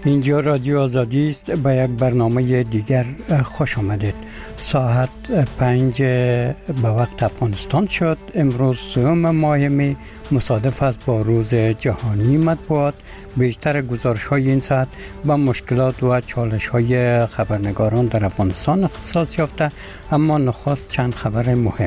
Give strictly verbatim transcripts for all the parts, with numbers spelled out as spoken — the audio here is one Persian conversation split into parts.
اینجا رادیو آزادی است. به یک برنامه دیگر خوش آمدید. ساعت پنج به وقت افغانستان شد. امروز سوم ماه می مصادف است با روز جهانی مطبوعات. بیشتر گزارش های این ساعت با مشکلات و چالش های خبرنگاران در افغانستان اختصاص یافته، اما نخست چند خبر مهم.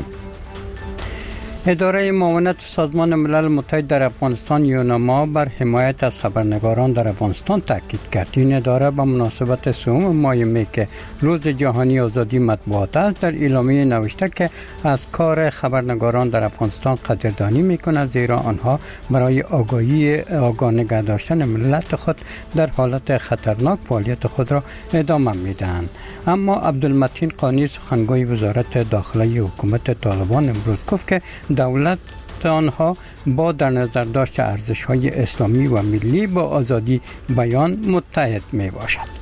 اداره معاونت سازمان ملل متحد در افغانستان یونما بر حمایت از خبرنگاران در افغانستان تاکید کرد. این اداره به مناسبت سوم ماه می که روز جهانی آزادی مطبوعات است در اعلامیه نوشته که از کار خبرنگاران در افغانستان قدردانی می‌کند، زیرا آنها برای آگاهی آگاه نگه داشتن ملت خود در حالت خطرناک فعالیت خود را ادامه می‌دهند. اما عبدالمتین قانی سخنگوی وزارت داخلی حکومت طالبان امروز گفت که دولت آنها با در نظر داشت ارزش‌های اسلامی و ملی با آزادی بیان متحد می باشد.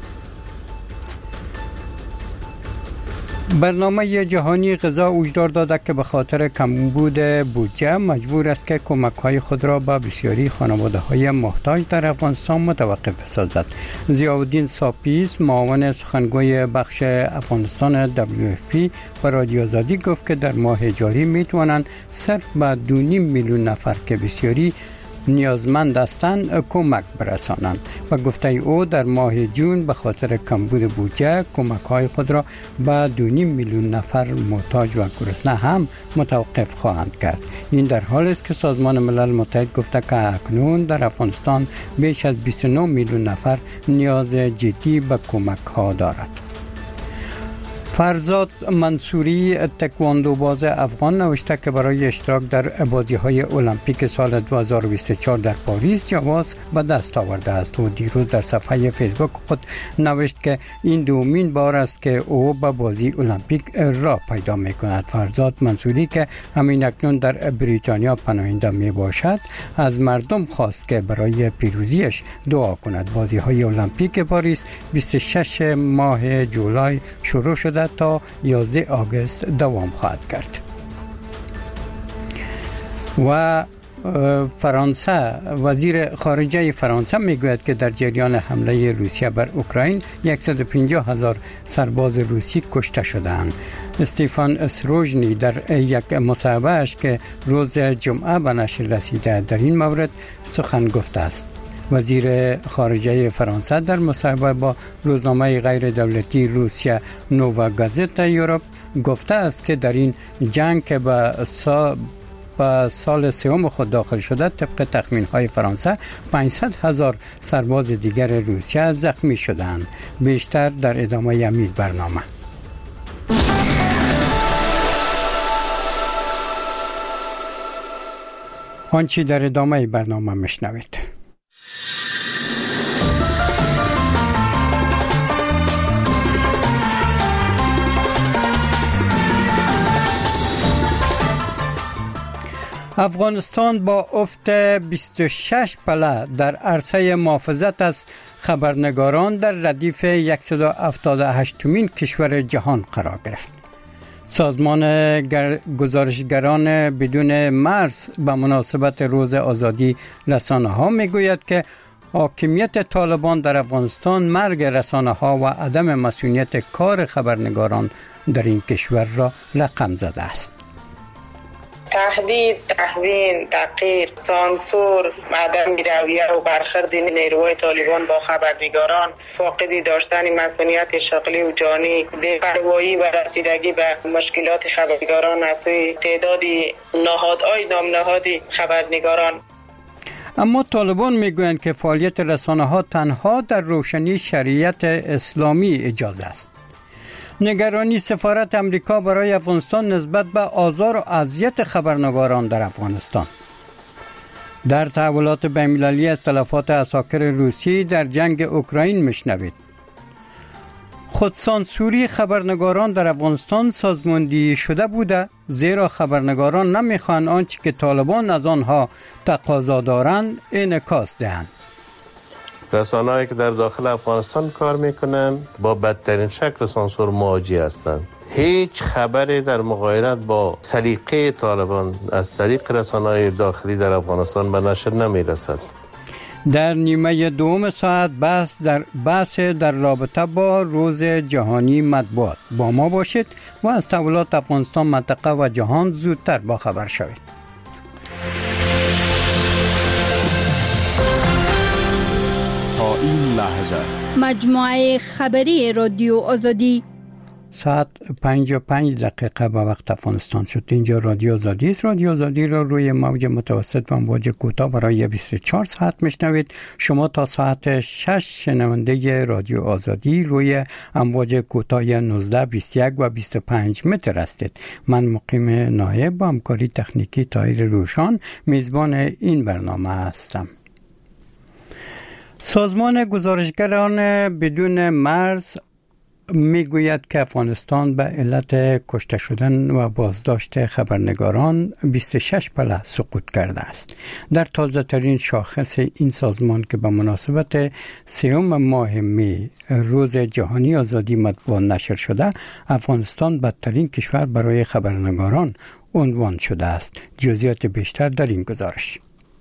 برنامه جهانی غذا هشدار داده که به خاطر کمبود بودجه مجبور است که کمک‌های خود را به بسیاری خانواده‌های محتاج در افغانستان متوقف سازد. ضیاءالدین ساپیز معاون سخنگوی بخش افغانستان دبلیو اف پی به رادیو آزادی گفت که در ماه جاری می‌توانند صرف به دو و نیم میلیون نفر که بسیاری نیازمند هستند کمک برسانند. و گفته او در ماه جون به خاطر کمبود بودجه کمک‌های خود را به دو و نیم میلیون نفر محتاج و گرسنه هم متوقف خواهند کرد. این در حالی است که سازمان ملل متحد گفته که اکنون در افغانستان بیش از بیست و نه میلیون نفر نیاز جدی به کمک‌ها دارد. فرزاد منصوری تکواندو باز افغان نوشته که برای اشتراک در بازی‌های المپیک سال دو هزار و بیست و چهار در پاریس جواز به دست آورده است و دیروز در صفحه فیسبوک خود نوشت که این دومین بار است که او به بازی المپیک راه پیدا می‌کند. فرزاد منصوری که همین اکنون در بریتانیا پناهنده میباشد از مردم خواست که برای پیروزیش دعا کند. بازی‌های المپیک پاریس بیست و شش ماه جولای شروع شده تا یازده آگوست دوام خواهد کرد. و فرانسه وزیر خارجه فرانسه میگوید که در جریان حمله روسیه بر اوکراین صد و پنجاه هزار سرباز روسی کشته شدند. استیفان اسروژنی در یک مصاحبه‌اش که روز جمعه به نشر رسیده در این مورد سخن گفته است. وزیر خارجه فرانسه در مصاحبه با روزنامه غیر دولتی روسیه نووا گازت یوروپ گفته است که در این جنگ که به سا با سال سوم خود داخل شده طبق تخمین‌های فرانسه پانصد هزار سرباز دیگر روسیه زخمی شدند. بیشتر در ادامه همین برنامه. آنچه در ادامه برنامه میشنوید. افغانستان با افت بیست و شش پله در عرصه محافظت از خبرنگاران در ردیف صد و هفتاد و هشتمین کشور جهان قرار گرفت. سازمان گزارشگران بدون مرز به مناسبت روز آزادی رسانه‌ها میگوید که حاکمیت طالبان در افغانستان مرگ رسانه‌ها و عدم مسئولیت کار خبرنگاران در این کشور را رقم زده است. تهدید، تحوین، تحقیر، سانسور، عدم رویه و برخورد نیروهای طالبان با خبرنگاران، فاقدی داشتن مسئولیت شغلی و جانی، بی‌پروایی و رسیدگی به مشکلات خبرنگاران از سوی تعدادی نهادهای نامنهادی خبرنگاران. اما طالبان میگویند که فعالیت رسانه‌ها تنها در روشنی شریعت اسلامی اجازه است. نگرانی سفارت امریکا برای افغانستان نسبت به آزار و اذیت خبرنگاران در افغانستان. در تحولات بین‌المللی از تلفات عساکر روسی در جنگ اوکراین میشنوید. خودسانسوری خبرنگاران در افغانستان سازماندهی شده بوده، زیرا خبرنگاران نمیخوان آنچه که طالبان از آنها تقاضا دارند انعکاس دهند. رسانه‌هایی که در داخل افغانستان کار میکنن با بدترین شکل سانسور مواجه هستند. هیچ خبری در مغایرت با سلیقه طالبان از طریق رسانه‌های داخلی در افغانستان به نشر نمیرسد. در نیمه دوم ساعت بحث در بحث در رابطه با روز جهانی مطبوعات با ما باشید و از تحولات افغانستان، منطقه و جهان زودتر با خبر شوید. تا این لحظه مجموعه خبری رادیو آزادی ساعت پنج و پنج دقیقه به وقت افغانستان شد. اینجا رادیو آزادی است. رادیو آزادی را روی موج متوسط و موج کوتاه برای بیست و چهار ساعت میشنوید. شما تا ساعت شش شنونده رادیو آزادی روی امواج کوتاه نوزده، بیست و یک و بیست و پنج متر هستید. من مقیم نایب با همکاری تکنیکی طاهر روشان میزبان این برنامه هستم. سازمان گزارشگران بدون مرز میگوید که افغانستان به علت کشته شدن و بازداشت خبرنگاران بیست و شش پله سقوط کرده است. در تازه ترین شاخص این سازمان که به مناسبت سوم ماه می روز جهانی آزادی مطبوعات نشر شده، افغانستان بدترین کشور برای خبرنگاران عنوان شده است. جزئیات بیشتر در این گزارش.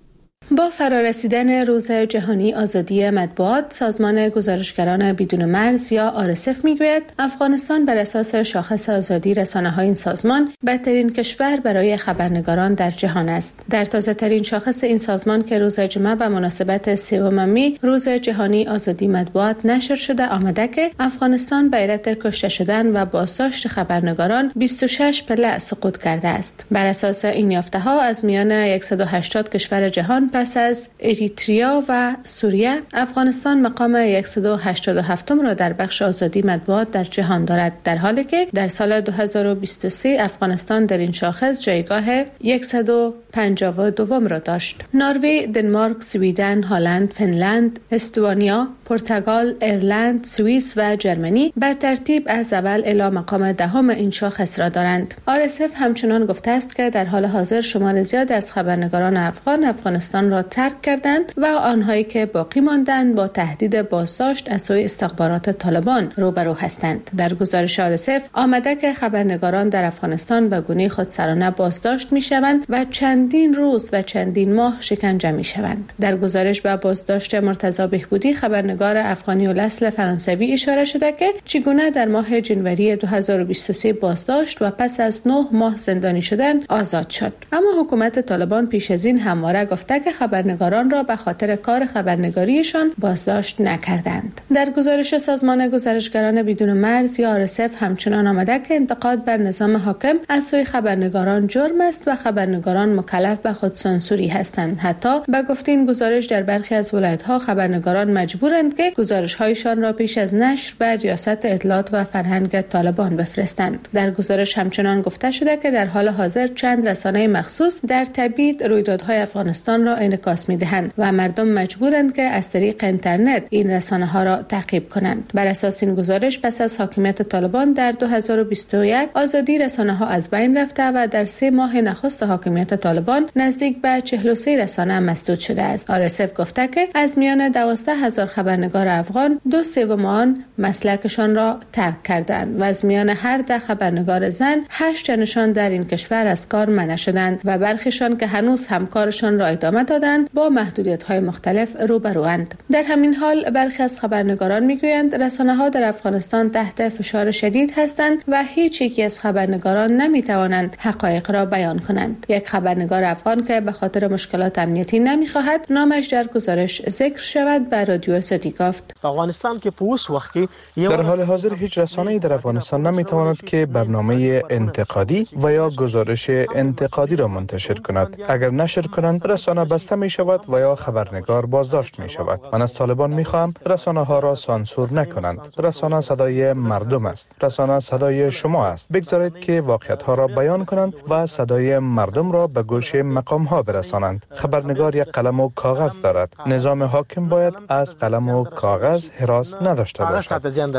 با فرارسیدن روز جهانی آزادی مطبوعات، سازمان گزارشگران بدون مرز یا آر اس اف میگوید افغانستان بر اساس شاخص آزادی رسانه‌های این سازمان بدترین کشور برای خبرنگاران در جهان است. در تازه ترین شاخص این سازمان که روز جمعه به مناسبت سوم می روز جهانی آزادی مطبوعات نشر شده آمده که افغانستان به علت کشته شدن و بازداشت خبرنگاران بیست و شش پله سقوط کرده است. بر اساس این یافته‌ها از میان صد و هشتاد کشور جهان پس از اریتریا و سوریه، افغانستان مقام صد و هشتاد و هفت را در بخش آزادی مطبوعات در جهان دارد، در حالی که در سال دو هزار و بیست و سه افغانستان در این شاخص جایگاه صد و پنجاه و دو را داشت. نروژ، دنمارک، سوئیدن، هلند، فنلند، استونیا، پرتغال، ایرلند، سوئیس و جرمنی بر ترتیب از اول الی مقام دهم این شاخص را دارند. آر اس اف همچنان گفته است که در حال حاضر شمار زیاد از خبرنگاران افغان افغانستان را ترک کردند و آنهایی که باقی ماندند با تهدید بازداشت از سوی استخبارات طالبان روبرو هستند. در گزارش آر اس اف آمده که خبرنگاران در افغانستان به گونه خودسرانه بازداشت می‌شوند و چندین روز و چندین ماه شکنجه می‌شوند. در گزارش به بازداشت مرتضی بهبودی، خبرنگار افغانی الاصل فرانسوی، اشاره شده که چگونه در ماه جنوری دو هزار و بیست و سه بازداشت و پس از نه ماه زندانی شدن آزاد شد. اما حکومت طالبان پیش از این همواره گفته که خبرنگاران را به خاطر کار خبرنگاریشان بازداشت نکردند. در گزارش سازمان گزارشگران بدون مرز یا آر اس اف همچنان آمده که انتقاد بر نظام حاکم از سوی خبرنگاران جرم است و خبرنگاران مکلف به خودسانسوری هستند. حتی به گفته این گزارش در برخی از ولایت‌ها خبرنگاران مجبورند که گزارش‌هایشان را پیش از نشر به ریاست اطلاعات و فرهنگ طالبان بفرستند. در گزارش همچنان گفته شده که در حال حاضر چند رسانه مخصوص در تبیید رویدادهای افغانستان را انعکاس می‌دهند و مردم مجبورند که از طریق اینترنت این رسانه‌ها را تعقیب کنند. بر اساس این گزارش پس از حاکمیت طالبان در دو هزار و بیست و یک آزادی رسانه‌ها از بین رفته و در سه ماه نخست حاکمیت طالبان نزدیک به چهل و سه رسانه مسدود شده است. آر اس اف گفته که از میان دوازده هزار خبرنگار افغان دو سوم آن مسلکشان را ترک کردند و از میان هر ده خبرنگار زن هشت تنشان در این کشور از کار منع شدند و برخیشان که هنوز همکارشان را ادامه دادند با محدودیت‌های مختلف روبروند. در همین حال برخی از خبرنگاران میگویند رسانه‌ها در افغانستان تحت فشار شدید هستند و هیچ یکی از خبرنگاران نمیتوانند حقایق را بیان کنند. یک خبرنگار افغان که به خاطر مشکلات امنیتی نمیخواهد نامش در گزارش ذکر شود به رادیو آزادی گفت: افغانستان که پوس وقتی در حال حاضر هیچ رسانه‌ای در افغانستان نمیتواند که برنامه انتقادی و یا گزارش انتقادی را منتشر کند. اگر نشر کنند رسانه بسته می شود و یا خبرنگار بازداشت می شود. من از طالبان می خواهم رسانه ها را سانسور نکنند. رسانه صدای مردم است. رسانه صدای شما است. بگذارید که واقعیت ها را بیان کنند و صدای مردم را به گوش مقام ها برسانند. خبرنگار یک قلم و کاغذ دارد. نظام حاکم باید از قلم و کاغذ هراس نداشته باشد.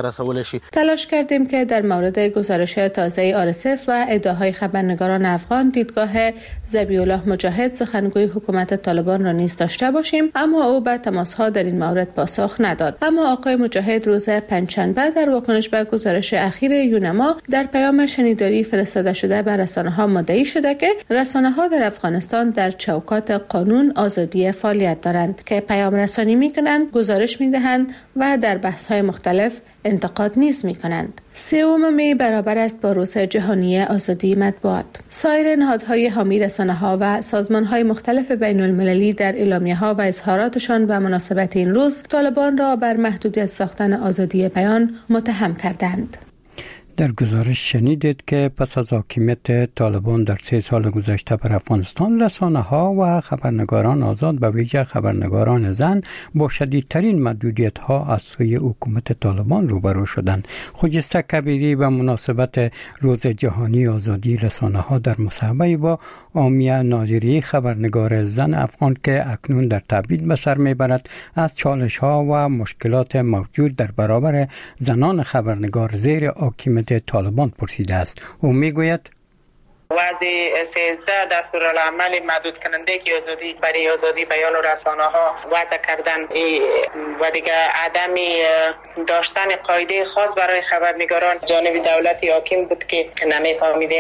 تلاش کردیم که در مورد گزارش تازه آر اس اف و ادعاهای خبرنگاران افغان دیدگاه ذبیح الله مجاهد، سخنگوی حکومت طالبان طالبان را نیز داشته باشیم، اما او به تماس‌ها در این مورد پاسخ نداد. اما آقای مجاهد روز پنجشنبه در واکنش به گزارش اخیر یونما در پیام شنیداری فرستاده شده به رسانه‌ها مدعی شده که رسانه‌ها در افغانستان در چوکات قانون آزادی فعالیت دارند که پیام رسانی می‌کنند، گزارش می‌دهند و در بحث‌های مختلف انتقاد نیز می‌کنند. سوم می برابر است با روز جهانی آزادی مطبوعات. سایر نهادهای حامی رسانه‌ها و سازمان‌های مختلف بین‌المللی در اعلامیه‌ها و اظهاراتشان به مناسبت این روز طالبان را بر محدودیت ساختن آزادی بیان متهم کردند. در گزارش شنیدید که پس از حاکمیت طالبان در سه سال گذشته بر افغانستان، رسانه‌ها و خبرنگاران آزاد به ویژه خبرنگاران زن با شدیدترین محدودیت‌ها از سوی حکومت طالبان روبرو شدند. خجسته کبیری به مناسبت روز جهانی آزادی رسانه‌ها در مصاحبه با آمیه ناظری خبرنگار زن افغان که اکنون در تبعید به سر میبرد، از چالش‌ها و مشکلات موجود در برابر زنان خبرنگار زیر حاکمیت طالبان پرسیده است. او میگوید وضع سیزده دستورالعمل محدود کننده که آزادی برای آزادی بیان و رسانه ها وضع کردن و دیگه عدم داشتن قاعده خاص برای خبرنگاران جانب دولت حاکم بود که نمیفهمیدیم،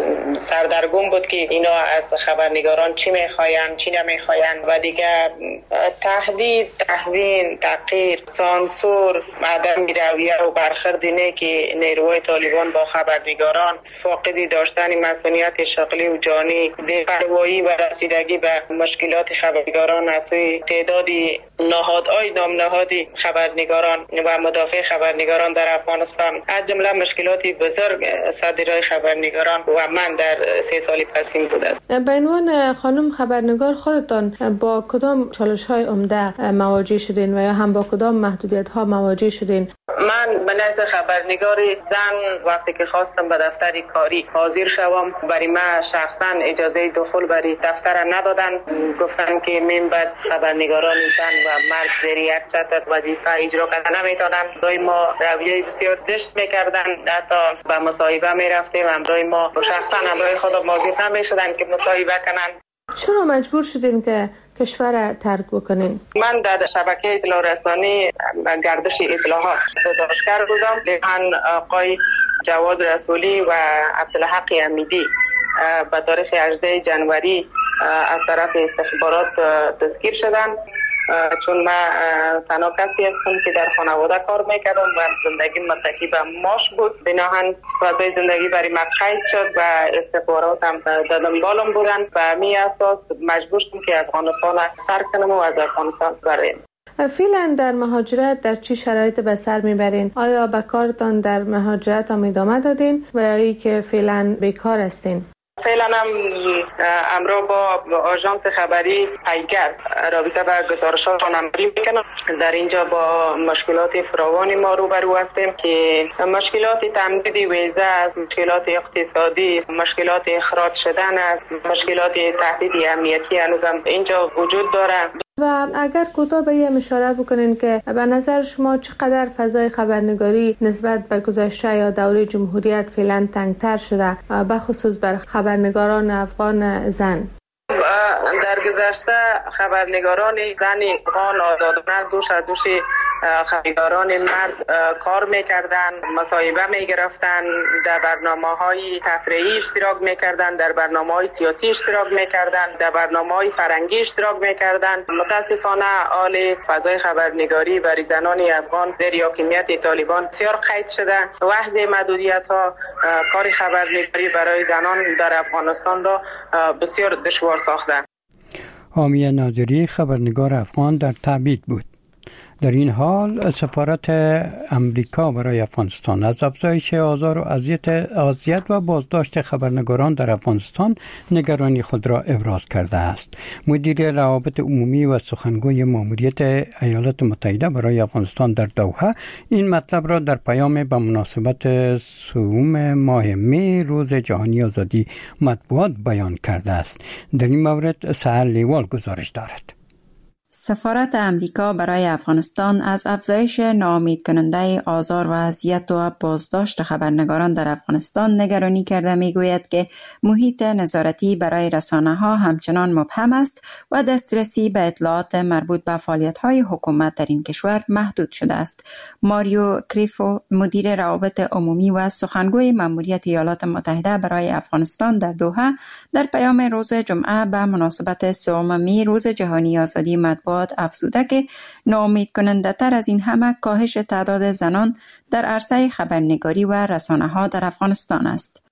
سردرگم بود که اینا از خبرنگاران چی میخواین چی نمیخواین و دیگه تهدید، تهوین، تحقیر، سانسور، عدم رویه و برخورد نه که نیروهای طالبان با خبرنگاران، فاقدی داشتن مسئولیت شغلی و جانی، بی‌پروایی و رسیدگی به مشکلات خبرنگاران از سوی تعدادی نهادهای نام نهادی خبرنگاران و مدافع خبرنگاران در افغانستان، از جمله مشکلاتی بزرگ صدرهای خبرنگاران و من در سه سال پسین بوده. به عنوان خانم خبرنگار خودتان با کدام چالش‌های عمده مواجه شدین و یا هم با کدام محدودیت‌ها مواجه شدین؟ من به نظر خبرنگار زن وقتی که خواستم به دفتر کاری حاضر شوم، برای من شخصا اجازه دخول برای دفتر ندادن. گفتن که من بعد خبرنگاران زن و مرد زیر یک چتر وظیفه اجرا کردن نمیتونن. برای ما رویه بسیار زشت میکردن، حتی به مصاحبه میرفتیم همراه ما شخصا همراه خود موظف نمیشدن که مصاحبه کنن. چرا مجبور شدین که کشور ترک بکنین؟ من در شبکه اطلاع رسانی گردش اطلاعات گزارشگر بودم. دهن آقای جواد رسولی و عبدالحق امیدی به تاریخ هجدهم جنوری از طرف استخبارات دستگیر شدند، چون من تنها کسی هستم که در خانواده کار میکردم و زندگی متکی به ماش بود. بناهن فضای زندگی برای من قید شد و استخبارات هم در دنبالم بودن و همین اساس مجبور شدم که افغانستان ترک کنم و از افغانستان برم. فعلا در مهاجرت در چی شرایط به سر میبرین؟ آیا به کارتان در مهاجرت هم ادامه دادین و یا ای که فعلا بیکار هستین؟ فعلا هم امرو با آژانس خبری پیگر رابطه به گزارشات نمایی میکنم. در اینجا با مشکلات فراوانی ما روبرو هستیم که مشکلات تمدید ویزه است، مشکلات اقتصادی، مشکلات اخراج شدن است، مشکلات تهدید امنیتی هنوزم اینجا وجود داره. و اگر کوتاه به یه اشاره بکنین که به نظر شما چقدر فضای خبرنگاری نسبت به گذشته یا دوره جمهوریت فعلا تنگتر شده، به خصوص بر خبرنگاران افغان زن؟ در گذشته خبرنگاران زن افغان آزادانه دوش از دوش خبرنگاران مرد کار میکردن، مصاحبه میگرفتن، در برنامه‌های تفریحی اشتراک میکردن، در برنامه‌های سیاسی اشتراک میکردن، در برنامه‌های فرهنگی اشتراک میکردن. متاسفانه حال فضای خبرنگاری برای زنان افغان زیر حاکمیت طالبان بسیار قید شده. وضع محدودیت‌ها کار خبرنگاری برای زنان در افغانستان را بسیار دشوار ساخته. آمیه ناظری خبرنگار افغان در تبعید بود. در این حال سفارت امریکا برای افغانستان از افزایش آزار و اذیت اذیت و بازداشت خبرنگاران در افغانستان نگرانی خود را ابراز کرده است. مدیر روابط عمومی و سخنگوی ماموریت ایالات متحده برای افغانستان در دوحه این مطلب را در پیام به مناسبت سوم ماه می روز جهانی آزادی مطبوعات بیان کرده است. در این مورد سهر لیوال گزارش دارد. سفارت امریکا برای افغانستان از افزایش ناامید کننده آزار و اذیت و بازداشت خبرنگاران در افغانستان نگرانی کرده میگوید که محیط نظارتی برای رسانه‌ها همچنان مبهم است و دسترسی به اطلاعات مربوط به فعالیت‌های حکومت در این کشور محدود شده است. ماریو کریفو، مدیر روابط عمومی و سخنگوی مأموریت ایالات متحده برای افغانستان در دوحه، در پیام روز جمعه به مناسبت سومین روز جهانی آزادی مطبوعات افزوده که ناامید کننده تر از این همه کاهش تعداد زنان در عرصه خبرنگاری و رسانه‌ها در افغانستان است.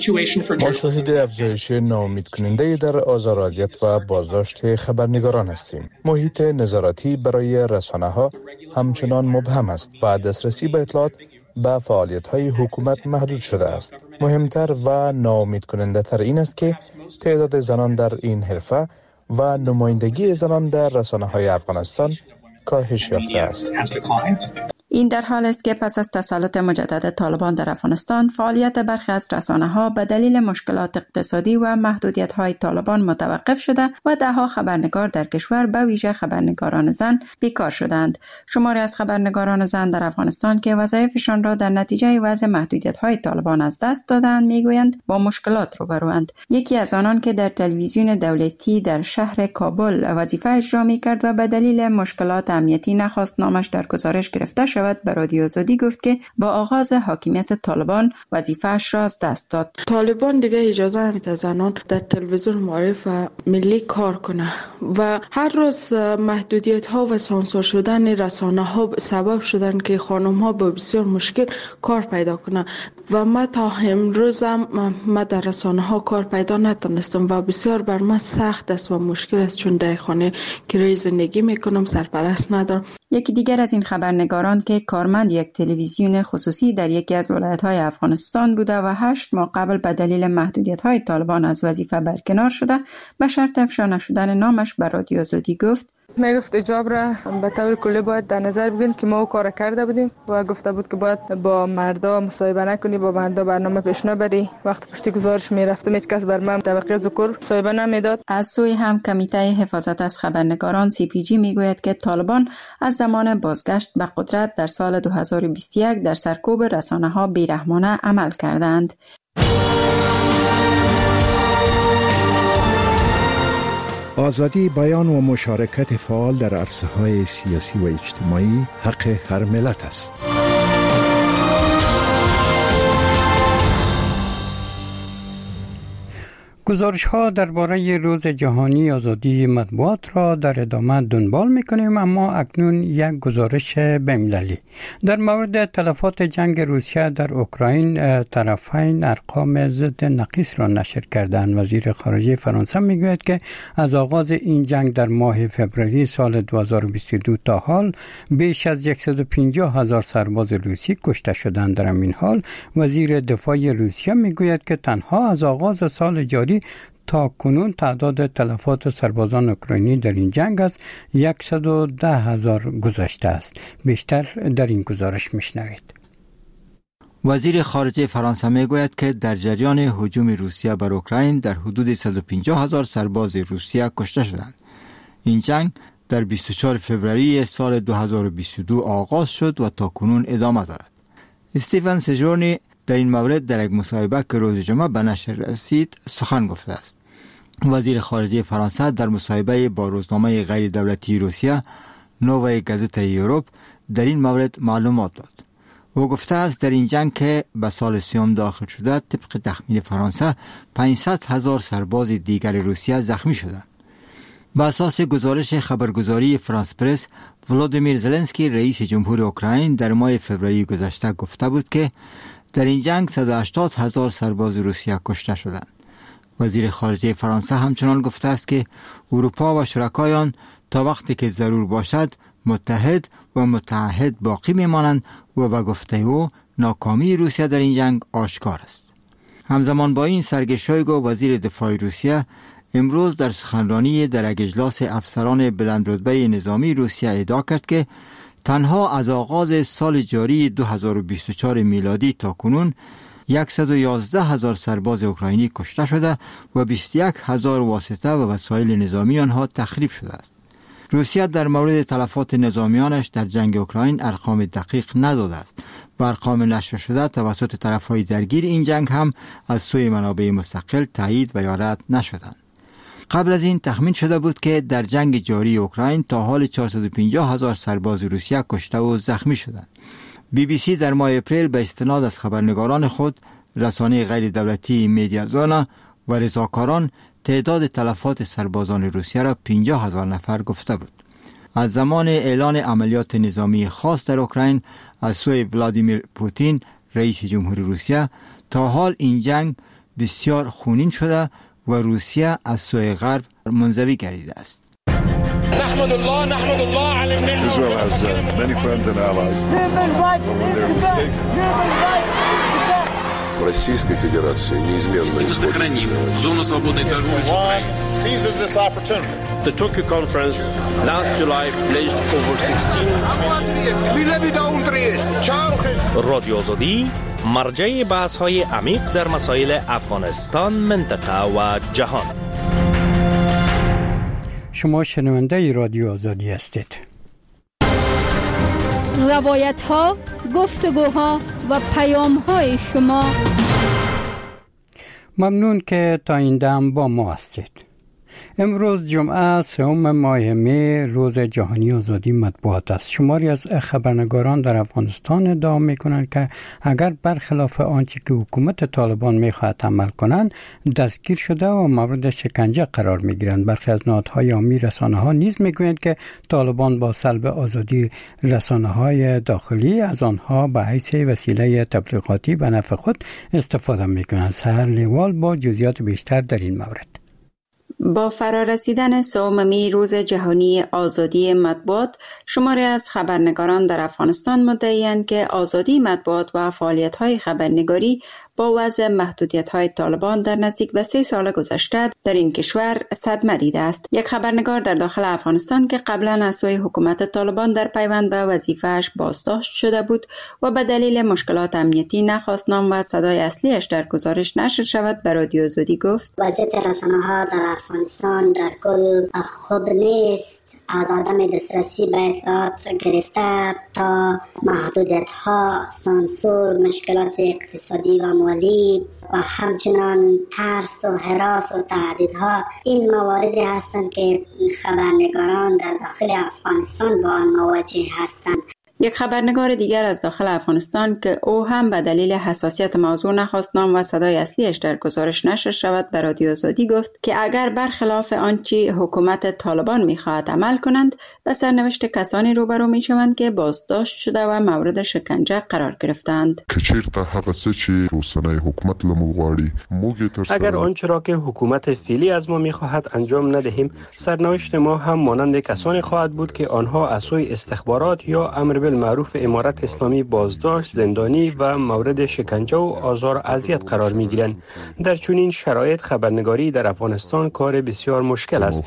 ما شاهد افزایش ناامید کننده در آزار و اذیت و بازداشت خبرنگاران هستیم. محیط نظارتی برای رسانه‌ها همچنان مبهم است و دسترسی به اطلاعات به فعالیت‌های حکومت محدود شده است. مهمتر و ناامید کننده تر این است که تعداد زنان در این حرفه و نمایندگی زنان در رسانه‌های افغانستان کاهش یافته است. این در حال است که پس از تسلط مجدد طالبان در افغانستان، فعالیت برخی از رسانه‌ها به دلیل مشکلات اقتصادی و محدودیت‌های طالبان متوقف شده و ده‌ها خبرنگار در کشور به ویژه خبرنگاران زن بیکار شدند. شماری از خبرنگاران زن در افغانستان که وظایفشان را در نتیجه وضع محدودیت‌های طالبان از دست دادند میگویند با مشکلات روبروند. یکی از آنان که در تلویزیون دولتی در شهر کابل وظیفه اجرا می‌کرد و به دلیل مشکلات امنیتی نخواست نامش در گزارش گرفته شود، به رادیو آزادی گفت که با آغاز حاکمیت طالبان وظیفه‌اش را از دست داد. طالبان دیگه اجازه نمیده زنان در تلویزیون معارف ملی کار کنه و هر روز محدودیت ها و سانسور شدن رسانه ها سبب شدن که خانم ها با بسیار مشکل کار پیدا کنه و ما تا امروز هم ما در رسانه ها کار پیدا نتونستم و بسیار بر من سخت است و مشکل است، چون در خانه کرایه زندگی میکنم، سرپرست ندارم. یکی دیگر از این خبرنگاران که کارمند یک تلویزیون خصوصی در یکی از ولایت‌های افغانستان بوده و هشت ماه قبل به دلیل محدودیت‌های طالبان از وظیفه برکنار شده، به شرط افشا نشدن نامش به رادیو آزادی گفت: می گفت اجاب را به طور کلی باید در نظر بگیرید که ما کار کرده بودیم و گفته بود که باید با مردا مصاحبه نکنی، با مردا برنامه پیش نبری. وقت پشت گزارش می رفتم هیچ کس بر من طبقه ذکر مصاحبه نمیداد. از سوی هم کمیته حفاظت از خبرنگاران سی پی جی میگوید که طالبان از زمان بازگشت به قدرت در سال دو هزار و بیست و یک در سرکوب رسانه‌ها بیرحمانه عمل کردند. آزادی بیان و مشارکت فعال در عرصه‌های سیاسی و اجتماعی حق هر ملت است. گزارش ها درباره روز جهانی آزادی مطبوعات را در ادامه دنبال میکنیم، اما اکنون یک گزارش بین‌المللی در مورد تلفات جنگ روسیه در اوکراین. طرفین ارقام ضد نقیص را نشر کردند. وزیر خارجه فرانسه میگوید که از آغاز این جنگ در ماه فوریه سال دو هزار و بیست و دو تا حال بیش از صد و پنجاه هزار سرباز روسی کشته شدند. در این حال وزیر دفاع روسیه میگوید که تنها از آغاز سال جاری تا کنون تعداد تلفات سربازان اوکراینی در این جنگ از صد و ده هزار گذشته است. بیشتر در این گزارش میشنوید. وزیر خارجه فرانسه میگوید که در جریان هجوم روسیه بر اوکراین در حدود صد و پنجاه هزار سرباز روسیه کشته شدند. این جنگ در بیست و چهارم فوریه سال دو هزار و بیست و دو آغاز شد و تا کنون ادامه دارد. استیفن سجورنی در این مورد در یک مصاحبه که روز جمعه به نشر رسید سخن گفته است. وزیر خارجه فرانسه در مصاحبه با روزنامه غیر دولتی روسیه نووی گازت یوروپ در این مورد معلومات داد. او گفته است در این جنگ که به سال سیوم داخل شده طبق تخمین فرانسه پانصد هزار سرباز دیگر روسیه زخمی شدند. به اساس گزارش خبرگزاری فرانس پرس، ولودیمیر زلنسکی رئیس جمهور اوکراین در ماه فوریه گذشته گفته بود که در این جنگ صد و هشتاد هزار سرباز روسیه کشته شدند. وزیر خارجه فرانسه همچنان گفته است که اروپا و شرکایان تا وقتی که ضرور باشد متحد و متعهد باقی میمانند و به گفته او ناکامی روسیه در این جنگ آشکار است. همزمان با این سرگئی شویگو وزیر دفاع روسیه امروز در سخنرانی در یک اجلاس افسران بلندرتبه نظامی روسیه ادعا کرد که تنها از آغاز سال جاری دو هزار و بیست و چهار میلادی تا کنون صد و یازده هزار سرباز اوکراینی کشته شده و بیست و یک هزار واسطه و وسایل نظامی آنها تخریب شده است. روسیه در مورد تلفات نظامیانش در جنگ اوکراین ارقام دقیق نداده است و ارقام نشر شده توسط طرفهای درگیر این جنگ هم از سوی منابع مستقل تایید و یا رد نشدند. قبل از این تخمین شده بود که در جنگ جاری اوکراین تا حال چهارصد و پنجاه هزار سرباز روسیه کشته و زخمی شدند. بی بی سی در ماه اپریل به استناد از خبرنگاران خود، رسانه غیر دولتی میدیازونا و رضاکاران تعداد تلفات سربازان روسیه را پنجاه هزار نفر گفته بود. از زمان اعلان عملیات نظامی خاص در اوکراین از سوی ولادیمیر پوتین رئیس جمهوری روسیه تا حال این جنگ بسیار خونین شده و روسیه از سوی غرب منزوی گردیده است. نحمد الله نحمد الله علی الملل. Israel has uh, many friends and allies. But when they're mistaken. Российской Федерации неизменно сохраним зону свободной торговли с Украиной. Seizes this opportunity. The Tokyo conference last July pledged over sixteen رادیو آزادی مرجع بحث‌های عمیق در مسائل افغانستان، منطقه و جهان. شما شنونده رادیو آزادی هستید. روایت ها، گفتگوها و پیام های شما. ممنون که تا این دم با ما هستید. امروز جمعه سوم ماه می روز جهانی آزادی مطبوعات است. شماری از خبرنگاران در افغانستان ادعا می‌کنند که اگر برخلاف آنچه که حکومت طالبان می‌خواهد عمل کنند دستگیر شده و مورد شکنجه قرار می‌گیرند. برخی از نهادهای عامی رسانه‌ها نیز می‌گویند که طالبان با سلب آزادی رسانه‌های داخلی از آنها به حیث وسیله تبلیغاتی به نفع خود استفاده می‌کنند. سحر لیوال با جزئیات بیشتر در این مورد. با فرارسیدن سوم می روز جهانی آزادی مطبوعات، شماری از خبرنگاران در افغانستان مدعی‌اند که آزادی مطبوعات و فعالیت‌های خبرنگاری با وضع محدودیت‌های طالبان در نزدیک به سه سال گذشته در این کشور صدمه دیده است. یک خبرنگار در داخل افغانستان که قبلا از سوی حکومت طالبان در پیوند به وظیفه‌اش بازداشت شده بود و به دلیل مشکلات امنیتی نخواست نام و صدای اصلیش در گزارش نشر شود، به رادیو آزادی گفت: وضعیت رسانه‌ها در افغانستان در کل خوب نیست. از عدم دسترسی به اطلاعات گرفته تا محدودیت‌ها، سانسور، مشکلات اقتصادی و مالی و همچنان ترس و هراس و تهدیدها، این مواردی هستند که خبرنگاران در داخل افغانستان با آن مواجه هستند. یک خبرنگار دیگر از داخل افغانستان که او هم به دلیل حساسیت موضوع نخواست نام و صدای اصلیش در گزارش نشر شود، به رادیو آزادی گفت که اگر برخلاف آنچه حکومت طالبان می‌خواهد عمل کنند، به سرنوشت کسانی روبرو می‌شوند که بازداشت شده و مورد شکنجه قرار گرفتند. اگر آنچه را که حکومت فعلی از ما می‌خواهد انجام ندهیم، سرنوشت ما هم مانند کسانی خواهد بود که آنها از سوی استخبارات یا امر معروف امارت اسلامی بازداشت، زندانی و مورد شکنجه و آزار و اذیت قرار می‌گیرند. در چنین شرایط خبرنگاری در افغانستان کار بسیار مشکل است.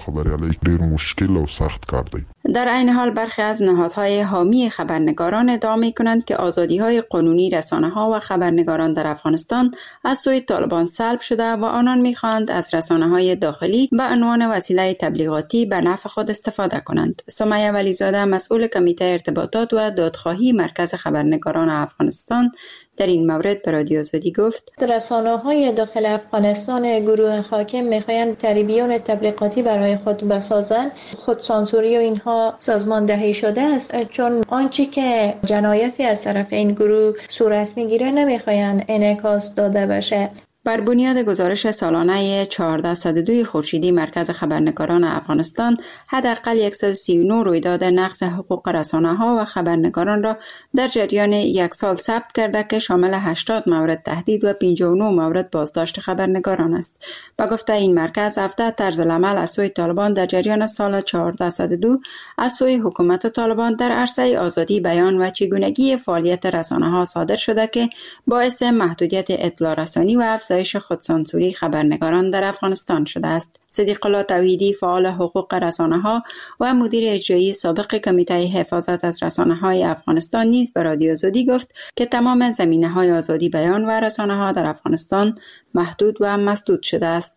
در عین حال برخی از نهادهای حامی خبرنگاران ادعا می‌کنند که آزادی‌های قانونی رسانه‌ها و خبرنگاران در افغانستان از سوی طالبان سلب شده و آنان می‌خواهند از رسانه‌های داخلی به عنوان وسیله تبلیغاتی به نفع خود استفاده کنند. سمیه ولیزاده، مسئول کمیته ارتباطات و دادخواهی مرکز خبرنگاران افغانستان، در این مورد به رادیو آزادی گفت: رسانه‌های داخل افغانستان گروه حاکم می‌خواهند تریبیون تبلیغاتی برای خود بسازند. خود سانسوری و اینها سازماندهی شده است، چون آنچه که جنایتی از طرف این گروه صورت می‌گیره نمی‌خواهند انعکاس داده بشه. بر بنیاد گزارش سالانه چهارصد و دو خورشیدی مرکز خبرنگاران افغانستان، حداقل صد و سی و نه رویداد نقض حقوق رسانه‌ها و خبرنگاران را در جریان یک سال ثبت کرده که شامل هشتاد مورد تهدید و پنجاه و نه مورد بازداشت خبرنگاران است. با گفته این مرکز، هفده طرز العمل از سوی طالبان در جریان سال چهارصد و دو از سوی حکومت طالبان در عرصه آزادی بیان و چگونگی فعالیت رسانه‌ها صادر شده که باعث محدودیت اطلاع رسانی و افزایش خودسانسوری خبرنگاران در افغانستان شده است. صدیق الله توحیدی، فعال حقوق رسانه‌ها و مدیر اجرایی سابق کمیته حفاظت از رسانه‌های افغانستان، نیز به رادیو آزادی گفت که تمام زمینه‌های آزادی بیان و رسانه‌ها در افغانستان محدود و مسدود شده است.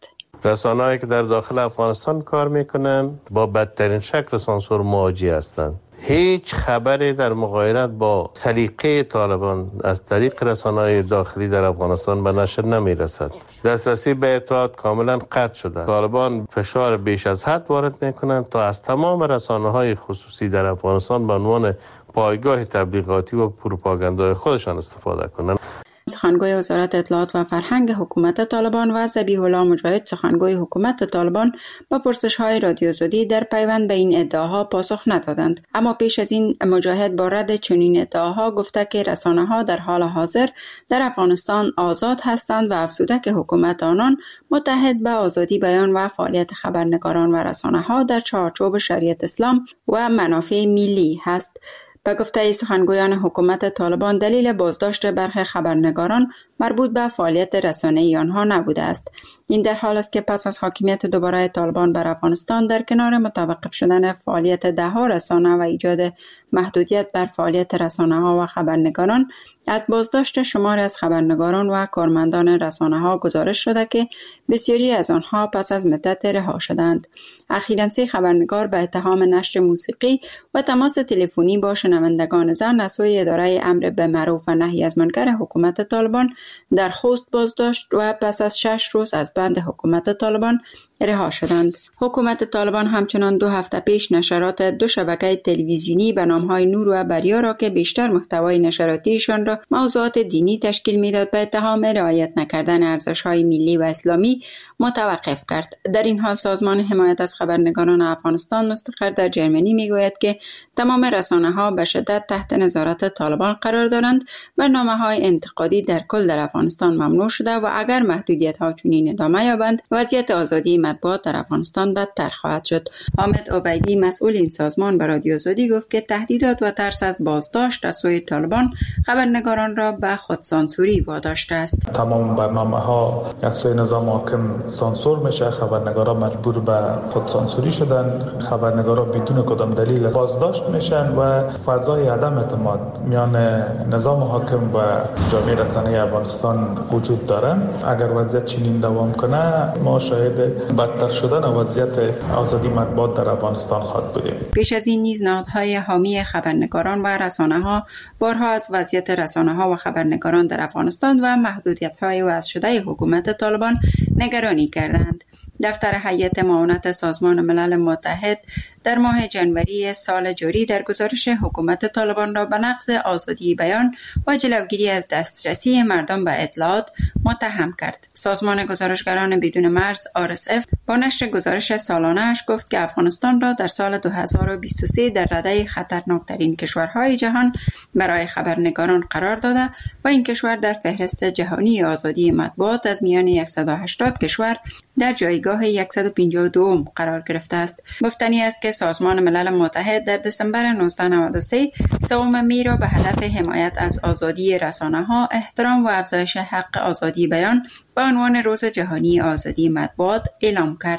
رسانه‌هایی که در داخل افغانستان کار میکنن با بدترین شکل سانسور مواجه هستند. هیچ خبری در مغایرت با سلیقه طالبان از طریق رسانه‌های داخلی در افغانستان به نشر نمیرسد. دسترسی به اطلاعات کاملا قطع شده. طالبان فشار بیش از حد وارد میکنند تا از تمام رسانه‌های خصوصی در افغانستان به عنوان پایگاه تبلیغاتی و پروپاگاندای خودشان استفاده کنند. سخنگوی وزارت اطلاعات و فرهنگ حکومت طالبان و ذبیح الله مجاهد سخنگوی حکومت طالبان با پرسش‌های رادیو آزادی در پیوند به این ادعاها پاسخ ندادند. اما پیش از این مجاهد با رد چنین ادعاها گفته که رسانه‌ها در حال حاضر در افغانستان آزاد هستند و افزوده که حکومت آنان متحد به آزادی بیان و فعالیت خبرنگاران و رسانه‌ها در چارچوب شریعت اسلام و منافع ملی است. به گفته سخنگویان حکومت طالبان دلیل بازداشت برخی خبرنگاران مربوط به فعالیت رسانه‌ای آنها نبوده است. این در حال است که پس از حاکمیت دوباره طالبان بر افغانستان در کنار متوقف شدن فعالیت ده‌ها رسانه و ایجاد محدودیت بر فعالیت رسانه‌ها و خبرنگاران، از بازداشت شماری از خبرنگاران و کارمندان رسانه‌ها گزارش شده که بسیاری از آنها پس از مدت رها شدند. اخیراً سه خبرنگار به اتهام نشر موسیقی و تماس تلفنی با شنوندگان زن از سوی اداره امر بالمعروف و نهی از منکر حکومت طالبان در خوست بازداشت و پس از شش روز از بند حکومت طالبان رها شدند. حکومت طالبان همچنان دو هفته پیش نشرات دو شبکه تلویزیونی به نامهای نور و بریا را که بیشتر محتوای نشراتیشان را موضوعات دینی تشکیل میداد به اتهام رعایت نکردن ارزش‌های ملی و اسلامی متوقف کرد. در این حال سازمان حمایت از خبرنگاران افغانستان مستقر در جرمنی میگوید که تمام رسانه‌ها به شدت تحت نظارت طالبان قرار دارند. برنامه‌های انتقادی در کل در افغانستان ممنوع شده و اگر محدودیت‌ها چنین ادامه یابند وضعیت آزادی مطبوعات در افغانستان بدتر خواهد شد. حامد عبیدی مسئول این سازمان به رادیو آزادی گفت که تهدیدات و ترس از بازداشت از سوی طالبان خبرنگاران را به خودسانسوری واداشته است. تمام برنامه‌ها از سوی نظام حاکم سانسور میشه، خبرنگاران مجبور به خودسانسوری شدن، خبرنگاران بدون کدام دلیل بازداشت میشن و فضای عدم اعتماد میان نظام حاکم و جامعه رسانه‌ای افغانستان وجود داره. اگر وضعیت چنین دوام کنه ما شاهد بدتر شدن وضعیت آزادی مطبوعات در افغانستان خواهد بودیم. پیش از این نیز نهادهای حامی خبرنگاران و رسانه‌ها بارها از وضعیت رسانه‌ها و خبرنگاران در افغانستان و محدودیت‌های وضع شده حکومت طالبان نگرانی کردند. دفتر هیئت معاونت سازمان ملل متحد در ماه جنوری سال جاری در گزارش حکومت طالبان را به نقض آزادی بیان و جلوگیری از دسترسی مردم به اطلاعات متهم کرد. سازمان گزارشگران بدون مرز آر اس اف با نشر گزارش سالانه‌اش گفت که افغانستان را در سال دو هزار و بیست و سه در رده خطرناکترین کشورهای جهان برای خبرنگاران قرار داده و این کشور در فهرست جهانی آزادی مطبوعات از میان صد و هشتاد کشور در جایگاه صد و پنجاه و دو قرار گرفته است. گفتنی است که سازمان ملل متحد در دسامبر نوزده نود و سه سوم می را به هدف حمایت از آزادی رسانه‌ها، احترام و افزایش حق آزادی بیان به عنوان روز جهانی آزادی مطبوعات اعلام کرد.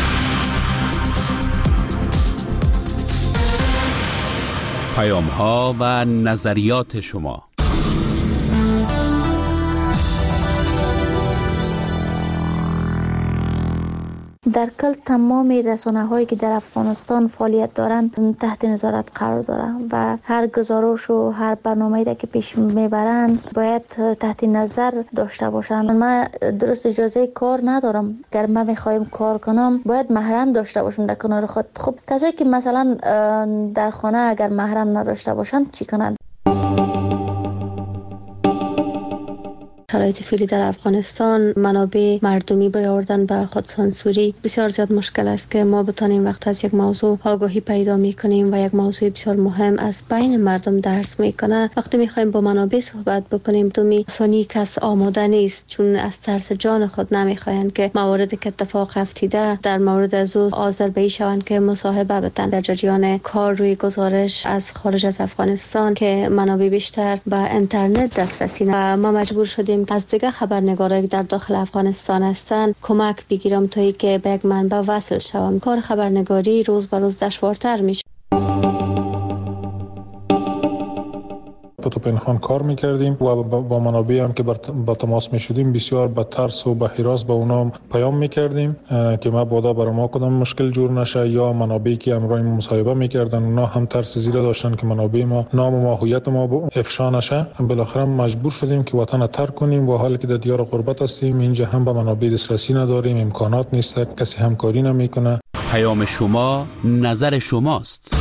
پیام‌ها و نظریات شما. در کل تمام رسانه هایی که در افغانستان فعالیت دارند تحت نظارت قرار دارند و هر گزارش و هر برنامه‌ای را که پیش میبرند باید تحت نظر داشته باشند. من درست اجازه کار ندارم، اگر من میخوایم کار کنم باید محرم داشته باشم در کنار خود. خب کسایی که مثلا در خانه اگر محرم نداشته باشند چی کنند؟ شرایط فعلی در افغانستان منابع مردمی برای آوردن به خودسانسوری بسیار زیاد مشکل است که ما بتانیم وقت از یک موضوع آگاهی پیدا میکنیم و یک موضوع بسیار مهم از بین مردم درس میکنه، وقتی میخوایم با منابع صحبت بکنیم دومی سانی کس آماده نیست، چون از ترس جان خود نمیخواین که مواردی که اتفاق افتیده در مورد از او حاضر به شوند که مصاحبه بتن. در جریان کار روی گزارش از خارج از افغانستان که منابع بیشتر به اینترنت دسترسی و ما مجبور شدیم از دیگه خبرنگارایی که در داخل افغانستان هستند کمک بگیرم تا اینکه به یک منبع وصل شوم. کار خبرنگاری روز به روز دشوارتر میشه. خفت و پنهان کار میکردیم و با منابع هم که با تماس میشدیم بسیار با ترس و با هراس به اونا پیام میکردیم که ما بادا برای ما کدام مشکل جور نشه، یا منابعی که امروز مصاحبه میکردن اونا هم ترس زیرا داشتن که منابع ما، نام و هویت ما افشا نشه. بالاخره مجبور شدیم که وطن ترک کنیم و حالی که در دیار غربت هستیم اینجا هم به منابع دسترسی نداریم، امکانات نیست، کسی همکاری نمیکنه. پیام شما نظر شماست.